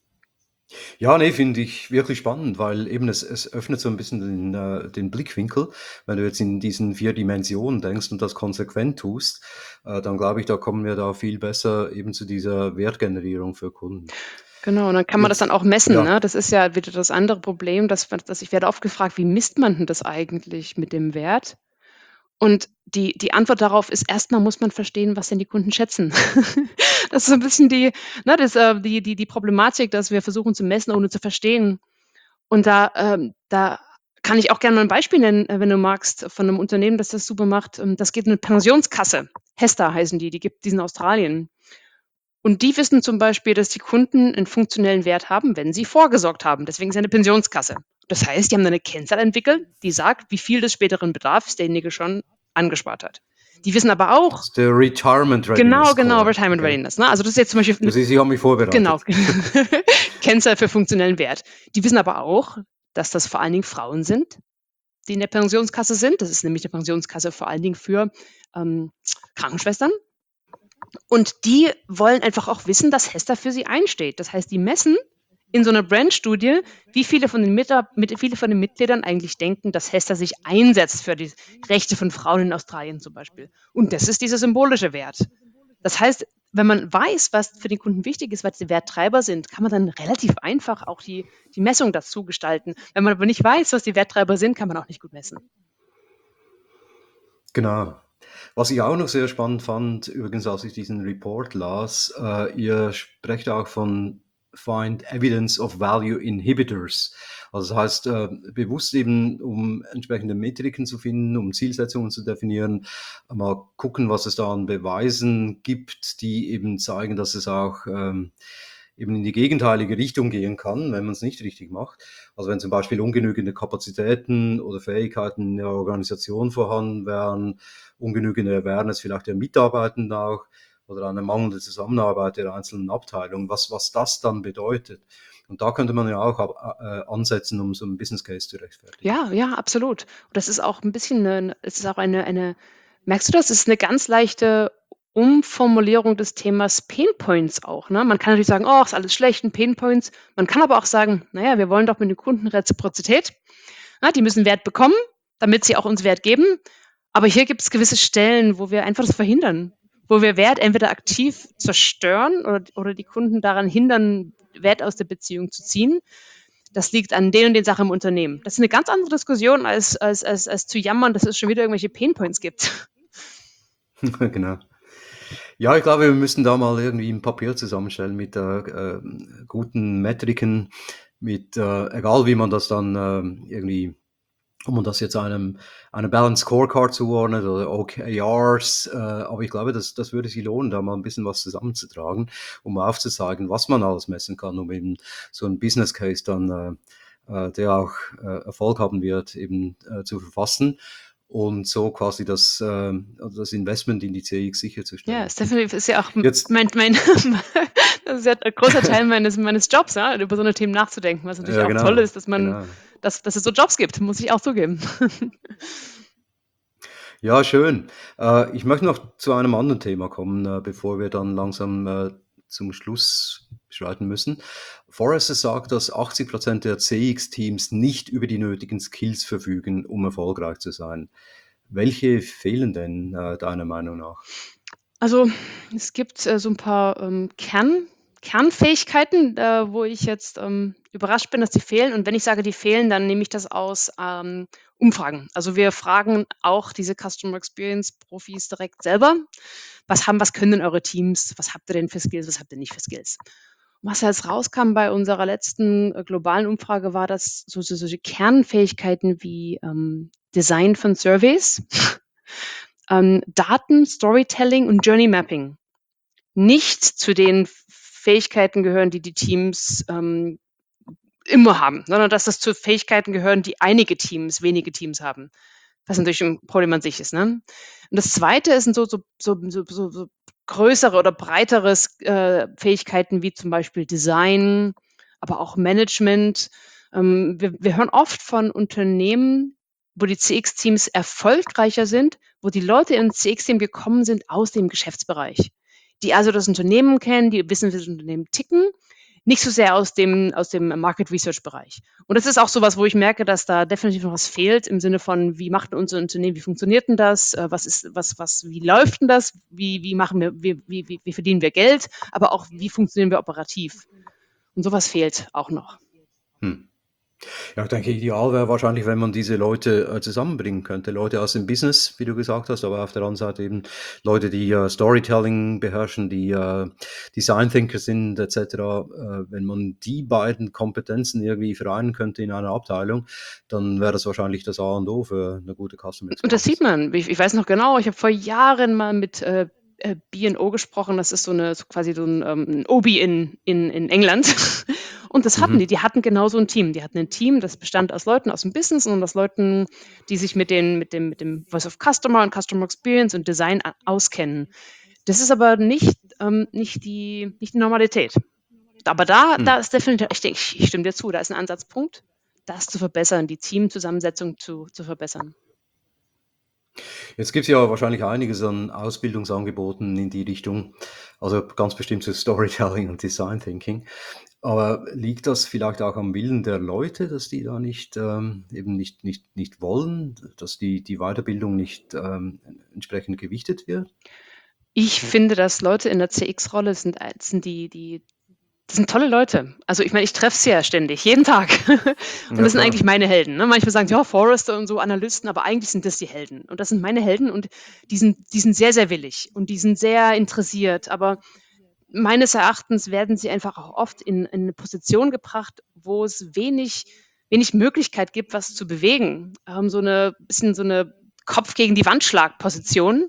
Ja, ne, finde ich wirklich spannend, weil eben es es öffnet so ein bisschen den äh, den Blickwinkel. Wenn du jetzt in diesen vier Dimensionen denkst und das konsequent tust, äh, dann glaube ich, da kommen wir da viel besser eben zu dieser Wertgenerierung für Kunden. Genau, und dann kann man das dann Jetzt auch messen. ja. Ne? Das ist ja wieder das andere Problem, dass, dass ich werde oft gefragt, wie misst man denn das eigentlich mit dem Wert? Und die, die Antwort darauf ist, erstmal muss man verstehen, was denn die Kunden schätzen. Das ist so ein bisschen die, ne, das, äh, die, die, die Problematik, dass wir versuchen zu messen, ohne zu verstehen. Und da, ähm, da kann ich auch gerne mal ein Beispiel nennen, äh, wenn du magst, von einem Unternehmen, das das super macht. Ähm, das geht 'ne Pensionskasse. Hesta heißen die, die gibt die sind in Australien. Und die wissen zum Beispiel, dass die Kunden einen funktionellen Wert haben, wenn sie vorgesorgt haben. Deswegen ist ja 'ne Pensionskasse. Das heißt, die haben dann 'ne Kennzahl entwickelt, die sagt, wie viel des späteren Bedarfs derjenige schon angespart hat. Die wissen aber Das auch ist der Retirement Readiness genau, genau, Score, Retirement okay. Readiness, ne? Also, das ist jetzt zum Beispiel Du 'ne siehst, ich habe mich genau, vorbereitet. Kennzahl für funktionellen Wert. Die wissen aber auch, dass das vor allen Dingen Frauen sind, die in der Pensionskasse sind. Das ist nämlich 'ne Pensionskasse vor allen Dingen für, ähm, Krankenschwestern. Und die wollen einfach auch wissen, dass Hester für sie einsteht. Das heißt, die messen in so 'ner Brand-Studie, wie viele von den Mitar mit viele von den Mitgliedern eigentlich denken, dass Hester sich einsetzt für die Rechte von Frauen in Australien zum Beispiel. Und das ist dieser symbolische Wert. Das heißt, wenn man weiß, was für den Kunden wichtig ist, was die Werttreiber sind, kann man dann relativ einfach auch die die Messung dazu gestalten. Wenn man aber nicht weiß, was die Werttreiber sind, kann man auch nicht gut messen. Genau. Was ich auch noch sehr spannend fand, übrigens, als ich diesen Report las, äh, ihr sprecht auch von Find Evidence of Value Inhibitors. Also das heißt, äh, bewusst eben, um entsprechende Metriken zu finden, um Zielsetzungen zu definieren, mal gucken, was es da an Beweisen gibt, die eben zeigen, dass es auch ähm, eben in die gegenteilige Richtung gehen kann, wenn man es nicht richtig macht. Also wenn zum Beispiel ungenügende Kapazitäten oder Fähigkeiten in der Organisation vorhanden wären, ungenügende Awareness vielleicht der Mitarbeitenden auch oder eine mangelnde Zusammenarbeit der einzelnen Abteilungen, was, was das dann bedeutet. Und da könnte man ja auch ab, äh, ansetzen, um so einen Business Case zu rechtfertigen. Ja, ja, absolut. Und das ist auch 'n bisschen 'ne 'ne es ist auch eine eine merkst du das? Es ist 'ne ganz leichte Umformulierung des Themas Pain Points auch, ne? Man kann natürlich sagen: „Oh, ist alles schlecht und Pain Points.“ Man kann aber auch sagen: „Na ja, wir wollen doch mit den Kunden Reziprozität. Ne, die müssen Wert bekommen, damit sie auch uns Wert geben. Aber hier gibt's gewisse Stellen, wo wir einfach das verhindern, wo wir Wert entweder aktiv zerstören oder oder die Kunden daran hindern, Wert aus der Beziehung zu ziehen. Das liegt an den und den Sachen im Unternehmen.“ Das ist 'ne ganz andere Diskussion als als als als zu jammern, dass es schon wieder irgendwelche Pain Points gibt. Genau. Ja, ich glaube, wir müssen da mal irgendwie 'n Papier zusammenstellen mit, äh, ähm, guten Metriken, mit, äh egal wie man das dann, ähm, irgendwie ob man das jetzt einem einer Balanced Scorecard zuordnet oder O K Rs, äh, aber ich glaube, das das würde sich lohnen, da mal 'n bisschen was zusammenzutragen, um aufzuzeigen, was man alles messen kann, um eben so 'n Business Case dann, äh, äh, der auch, äh, Erfolg haben wird, eben, äh, zu verfassen und so quasi das, ähm also das Investment in die C X Ja, sicherzustellen. ist definitiv ist ja auch m Jetzt mein mein das ist ja 'n großer Teil meines meines Jobs, ja, über so 'ne Themen nachzudenken, was natürlich Ja, auch toll genau, ist, dass man genau. dass dass es so Jobs gibt, muss ich auch zugeben. Ja, schön. Äh, ich möchte noch zu einem anderen Thema kommen, äh, bevor wir dann langsam, äh, zum Schluss schreiten müssen. Forrester sagt, dass achtzig Prozent der C X-Teams nicht über die nötigen Skills verfügen, um erfolgreich zu sein. Welche fehlen denn, äh, deiner Meinung nach? Also, es gibt, äh, so 'n paar, ähm, Kern Kernfähigkeiten, äh, wo ich jetzt, ähm, überrascht bin, dass die fehlen. Und wenn ich sage, die fehlen, dann nehme ich das aus, ähm, Umfragen. Also, wir fragen auch diese Customer Experience Profis direkt selber: „Was haben was können denn eure Teams? Was habt ihr denn für Skills? Was habt ihr nicht für Skills?“ Was da jetzt rauskam bei unserer letzten, äh, globalen Umfrage war, dass so so solche Kernfähigkeiten wie, ähm, Design von Surveys, ähm, Daten, Storytelling und Journey Mapping nicht zu den F Fähigkeiten gehören, die die Teams, ähm, immer haben, sondern dass das zu Fähigkeiten gehören, die einige Teams wenige Teams haben, was natürlich 'n Problem an sich ist, ne? Und das Zweite ist sind so so so so so so größere oder breiteres, äh, Fähigkeiten wie zum Beispiel Design, aber auch Management. Ähm, wir wir hören oft von Unternehmen, wo die C X-Teams erfolgreicher sind, wo die Leute ins C X-Team gekommen sind aus dem Geschäftsbereich, die also das Unternehmen kennen, die wissen, wie das Unternehmen ticken, nicht so sehr aus dem aus dem Market Research Bereich. Und das ist auch so was, wo ich merke, dass da definitiv noch was fehlt im Sinne von: Wie macht 'n unser Unternehmen wie funktioniert 'n das? Äh, was ist was was wie läuft 'n das? Wie wie machen wir wie wie wie wie verdienen wir Geld? Aber auch, wie funktionieren wir operativ? Und so was fehlt auch noch. Hm. Ja, ich denke, ideal wäre wahrscheinlich, wenn man diese Leute, äh, zusammenbringen könnte. Leute aus dem Business, wie du gesagt hast, aber auf der anderen Seite eben Leute, die, äh, Storytelling beherrschen, die, äh, Design Thinker sind et cetera. Äh, wenn man die beiden Kompetenzen irgendwie vereinen könnte in einer Abteilung, dann wäre das wahrscheinlich das A und O für 'ne gute Customer Und das sieht Experience. man. Ich ich weiß noch genau, ich habe vor Jahren mal mit, äh, äh, B&O gesprochen. Das ist so 'ne so quasi so 'n, ähm, 'n Obi in in in England. Und das hatten die. Mhm. Die hatten genau so 'n Team. Die hatten ein Team, das bestand aus Leuten aus dem Business und aus Leuten, die sich mit den mit dem mit dem Voice of Customer und Customer Experience und Design a auskennen. Das ist aber nicht ähm, nicht die nicht die Normalität. Aber da da Hm. ist definitiv ich denke ich ich stimme dir zu, da ist 'n Ansatzpunkt, das zu verbessern, die Teamzusammensetzung zu zu verbessern. Jetzt gibt's ja wahrscheinlich einiges an Ausbildungsangeboten in die Richtung, also ganz bestimmt zu Storytelling und Design Thinking. Aber liegt das vielleicht auch am Willen der Leute, dass die da nicht, ähm, eben nicht nicht nicht wollen, dass die die Weiterbildung nicht, ähm, entsprechend gewichtet wird? Ich finde, dass Leute in der C X-Rolle sind ei sind die die das sind tolle Leute. Also, ich meine, ich treffe sie ja ständig, jeden Tag. Und Ja das sind eigentlich klar. meine Helden, ne? Manchmal sagen sie: „Ja, Forrester und so Analysten“, aber eigentlich sind das die Helden. Und das sind meine Helden und die sind die sind sehr, sehr willig und die sind sehr interessiert. Aber meines Erachtens werden sie einfach auch oft in in 'ne Position gebracht, wo es wenig wenig Möglichkeit gibt, was zu bewegen. Ähm, so 'ne bisschen so 'ne Kopf gegen die Wand Schlag-Position.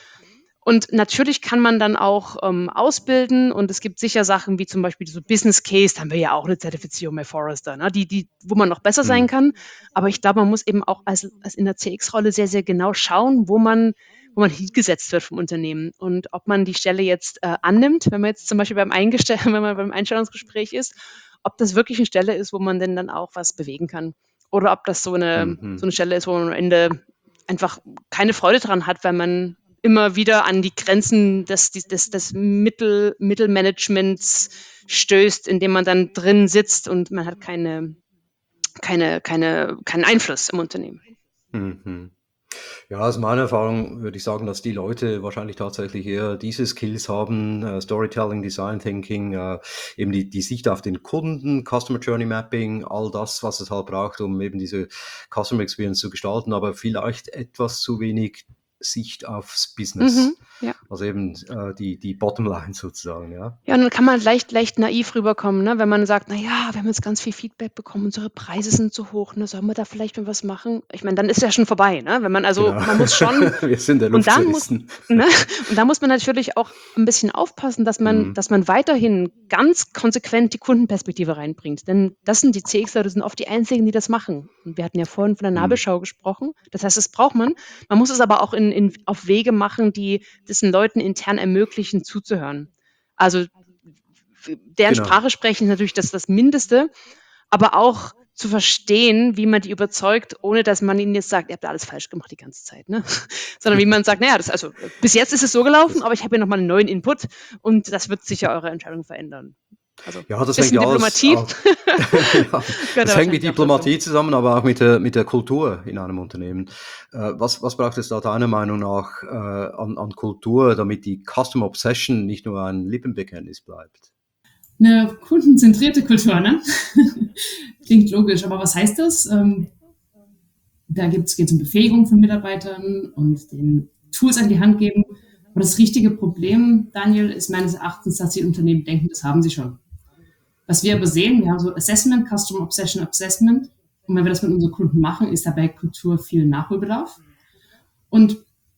Und natürlich kann man dann auch, ähm, ausbilden und es gibt sicher Sachen wie zum Beispiel so Business Case, da haben wir ja auch 'ne Zertifizierung bei Forrester, ne, die die wo man noch besser sein Mhm. kann. Aber ich glaube, man muss eben auch als als in der C X-Rolle sehr, sehr genau schauen, wo man wo man hingesetzt wird vom Unternehmen und ob man die Stelle jetzt, äh, annimmt, wenn man jetzt zum Beispiel beim Eingestell wenn man beim Einstellungsgespräch ist, ob das wirklich 'ne Stelle ist, wo man denn dann auch was bewegen kann. Oder ob das so 'ne so Mhm. 'ne Stelle ist, wo man am Ende einfach keine Freude dran hat, weil man immer wieder an die Grenzen des dies des des Mittel Mittelmanagements stößt, indem man dann drin sitzt und man hat keine keine keine keinen Einfluss im Unternehmen. Mhm. Ja, aus meiner Erfahrung würde ich sagen, dass die Leute wahrscheinlich tatsächlich eher diese Skills haben, äh, Storytelling, Design Thinking, äh, eben die die Sicht auf den Kunden, Customer Journey Mapping, all das, was es halt braucht, um eben diese Customer Experience zu gestalten, aber vielleicht etwas zu wenig Sicht aufs Mhm, Business. ja. Also eben, äh, die die Bottomline sozusagen, ja. Ja, und dann kann man leicht leicht naiv rüberkommen, ne, wenn man sagt: „Na ja, wir haben jetzt ganz viel Feedback bekommen, unsere Preise sind zu hoch, ne? Sollen wir da vielleicht mal was machen?“ Ich meine, dann ist ja schon vorbei, ne? Wenn man also Genau. man muss schon Wir sind in der und Luft dann muss zerrissen. ne? Und da muss man natürlich auch 'n bisschen aufpassen, dass man Mhm. dass man weiterhin ganz konsequent die Kundenperspektive reinbringt. Denn das sind die C Xler, das sind oft die einzigen, die das machen. Und wir hatten ja vorhin von der Mhm. Nabelschau gesprochen. Das heißt, das braucht man. Man muss es aber auch in in auf Wege machen, die das den Leuten intern ermöglichen, zuzuhören. Also, w deren Genau. Sprache sprechen ist natürlich das das Mindeste, aber auch zu verstehen, wie man die überzeugt, ohne dass man ihnen jetzt sagt: „Ihr habt alles falsch gemacht die ganze Zeit“, ne? Sondern wie man sagt: „Na ja, das also, bis jetzt ist es so gelaufen, Das aber ich habe hier noch mal 'n neuen Input und das wird sicher eure Entscheidung verändern.“ Also, Ja, das hängt bisschen ja alles Diplomatie auch ja, gehört da das hängt mit wahrscheinlich auch dazu. Diplomatie zusammen, aber auch mit der mit der Kultur in einem Unternehmen. Äh, was was braucht es da deiner Meinung nach, äh, an an Kultur, damit die Customer Obsession nicht nur ein Lippenbekenntnis bleibt? 'Ne kundenzentrierte Kultur, ne? Klingt logisch, aber was heißt das? Ähm da gibt's geht's um Befähigung von Mitarbeitern und den Tools an die Hand geben. Aber das richtige Problem, Daniel, ist meines Erachtens, dass die Unternehmen denken, das haben sie schon. Was wir aber sehen, wir haben so Assessment, Customer Obsession Assessment. Und wenn wir das mit unseren Kunden machen, ist dabei Kultur viel Nachholbedarf. Und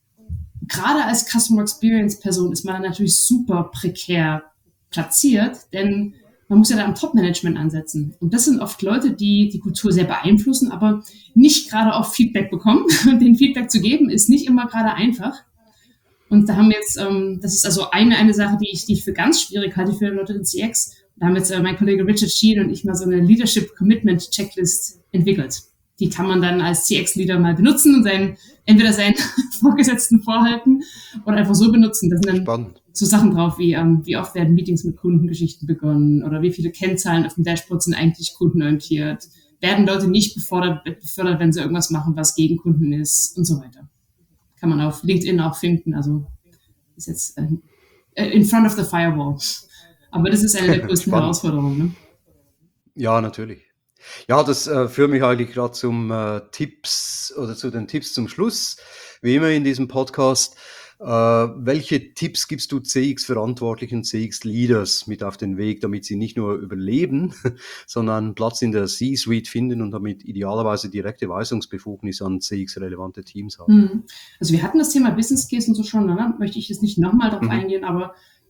grade als Customer Experience Person ist man dann natürlich super prekär platziert, denn man muss ja da am Top-Management ansetzen. Und das sind oft Leute, die die Kultur sehr beeinflussen, aber nicht gerade auch Feedback bekommen. Und den Feedback zu geben, ist nicht immer gerade einfach. Und da haben wir jetzt, ähm, das ist also eine eine Sache, die ich die ich für ganz schwierig halte für Leute in C X. Da haben jetzt, äh, mein Kollege Richard Sheen und ich mal so 'ne Leadership Commitment Checklist entwickelt. Die kann man dann als C X-Leader mal benutzen und seinen entweder seinen Vorgesetzten vorhalten oder einfach so benutzen. Da sind dann Spannend. so Sachen drauf wie, ähm, wie oft werden Meetings mit Kundengeschichten begonnen oder wie viele Kennzahlen auf dem Dashboard sind eigentlich kundenorientiert? Werden Leute nicht befordert befördert, wenn sie irgendwas machen, was gegen Kunden ist und so weiter. Kann man auf LinkedIn auch finden, also ist jetzt, ähm, äh, in front of the firewall. Aber das ist eine der größten Spannend. Herausforderungen, ne? Ja, natürlich. Ja, das, äh, führt mich eigentlich grad zum, äh, Tipps oder zu den Tipps zum Schluss, wie immer in diesem Podcast. Äh, welche Tipps gibst du C X-Verantwortlichen, C X-Leaders mit auf den Weg, damit sie nicht nur überleben, sondern Platz in der C-Suite finden und damit idealerweise direkte Weisungsbefugnis an C X-relevante Teams haben? Mhm. Also, wir hatten das Thema Business Case und so schon, ne? Möchte ich jetzt nicht noch mal drauf Mhm. eingehen, aber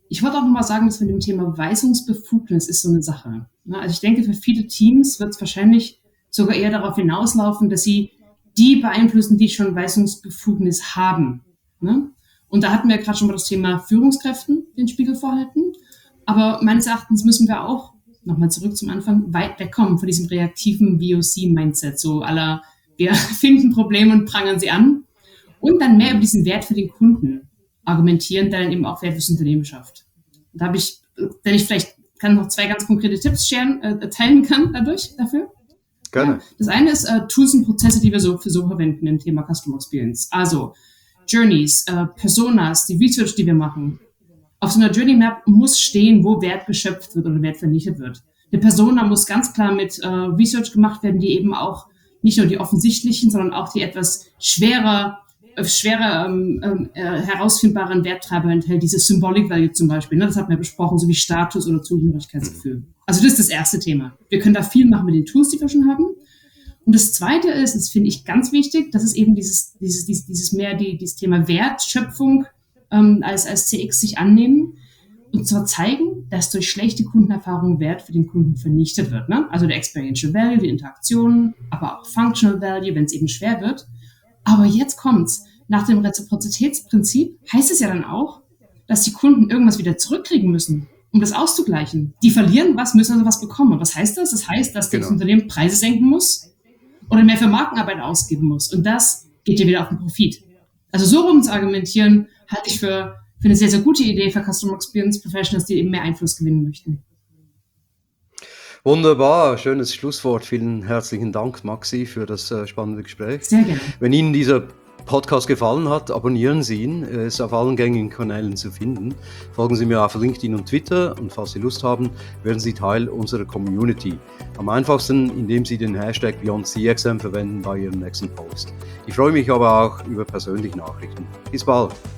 Ich wollte auch nochmal sagen, dass mit dem Thema Weisungsbefugnis ist so eine Sache. Also ich denke, für viele Teams wird es wahrscheinlich sogar eher darauf hinauslaufen, dass sie die beeinflussen, die schon Weisungsbefugnis haben. Und da hatten wir gerade schon mal das Thema Führungskräften den Spiegel vorhalten. Aber meines Erachtens müssen wir auch, nochmal zurück zum Anfang, weit wegkommen von diesem reaktiven V O C-Mindset, so à la, wir finden Probleme und prangern sie an. Und dann mehr über diesen Wert für den Kunden argumentieren, der dann eben auch Wert fürs Unternehmen schafft. Und da habe ich, wenn ich vielleicht kann noch zwei ganz konkrete Tipps sharen, äh, teilen kann dadurch, dafür. Gerne. Ja, das eine ist äh, Tools und Prozesse, die wir so für so verwenden im Thema Customer Experience. Also Journeys, äh, Personas, die Research, die wir machen. Auf so einer Journey Map muss stehen, wo Wert geschöpft wird oder Wert vernichtet wird. Eine Persona muss ganz klar mit äh, Research gemacht werden, die eben auch nicht nur die offensichtlichen, sondern auch die etwas schwerer schwerer ähm, äh, herausfindbaren Werttreiber enthält, diese Symbolic Value zum Beispiel, ne, das hatten wir besprochen, so wie Status oder Zugehörigkeitsgefühl. Also das ist das erste Thema. Wir können da viel machen mit den Tools, die wir schon haben. Und das zweite ist, das finde ich ganz wichtig, das ist eben dieses, dieses, dieses, dieses mehr die, dieses Thema Wertschöpfung ähm, als, als C X sich annehmen und zwar zeigen, dass durch schlechte Kundenerfahrung Wert für den Kunden vernichtet wird. Ne? Also der Experiential Value, die Interaktion, aber auch Functional Value, wenn es eben schwer wird. Aber jetzt kommt's. Nach dem Reziprozitätsprinzip heißt es ja dann auch, dass die Kunden irgendwas wieder zurückkriegen müssen, um das auszugleichen. Die verlieren was, müssen also was bekommen. Was heißt das? Das heißt, dass genau. das Unternehmen Preise senken muss oder mehr für Markenarbeit ausgeben muss. Und das geht ja wieder auf den Profit. Also so rum zu argumentieren, halte ich für, für eine sehr, sehr gute Idee für Customer Experience Professionals, die eben mehr Einfluss gewinnen möchten. Wunderbar, schönes Schlusswort. Vielen herzlichen Dank, Maxi, für das äh, spannende Gespräch. Sehr gerne. Wenn Ihnen dieser Podcast gefallen hat, abonnieren Sie ihn. Er ist auf allen gängigen Kanälen zu finden. Folgen Sie mir auf LinkedIn und Twitter und falls Sie Lust haben, werden Sie Teil unserer Community. Am einfachsten, indem Sie den Hashtag BeyondCXM verwenden bei Ihrem nächsten Post. Ich freue mich aber auch über persönliche Nachrichten. Bis bald.